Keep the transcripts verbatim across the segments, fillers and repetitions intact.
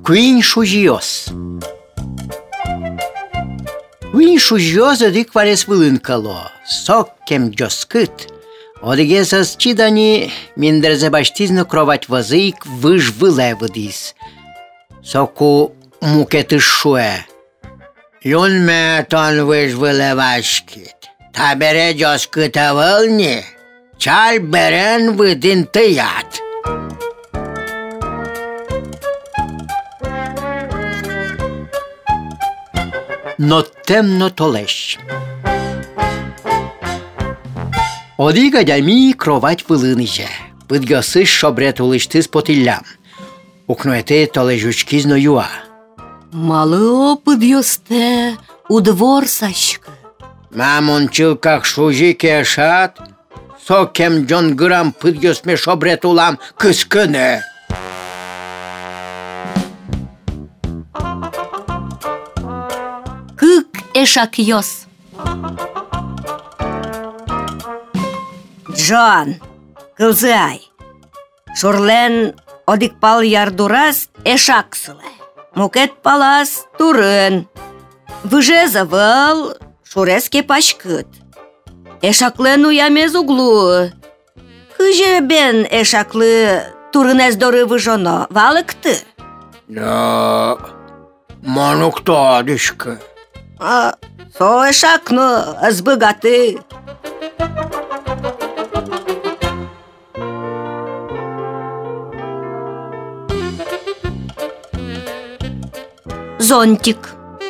Cuinșugios. Cuinșugios odik vares vâlâncălo, sokkem gioskyt, odegezas cidani mindreze baštizno krovat vazık vâj vâlevădis. Soku muketışşue. Yun meton vâj vâlevaşkit. Tabere gioskytă vălni, çal beren vâdin tăiat. Но темно толещ. Одига дями кровать вылыныже. Пыдгасы шобретулышты спотиллям. Укноете толежучкизно юа. Малы опыдьосте удвор сашкы. Мамон чилках шужи кешат. Сокем джон грам пыдгосме шобретулам кыскыны. Кык эшак йос. Джон, кылзай. Шурлен одик пал ярдурас эшаксылы. Мукет палас турын. Выже завал шуреске пашкыт. Эшаклен уямез углу. Хыже бен эшаклы турынез доры выжоно валыкты. Да, манукта дышка. А, со эшакно азбыгаты. Зонтик.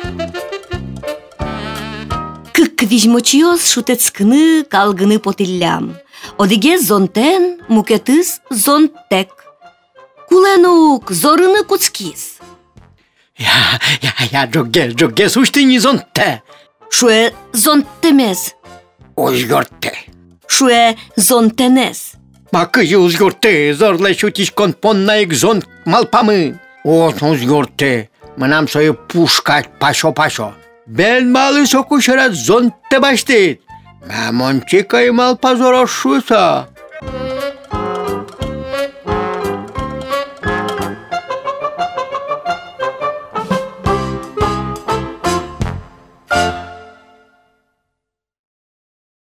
Кык вижмочиос шутецкны калгыны потиллям. Одиге зонтен мукетыс зонтек. Куленук зорыны куцкис. Я, я, я джогге, джогге суштыни зонте. Шуе зонтемез. Узгорте. Шуе зонтенез. Макыжы узгорте, зорле шутишкон поннаик зонт малпамы. От узгорте. Мынам сою пушкать пашо-пашо. Бен малы сокушерат зонте баштит. Мамончикай малпазорошуса.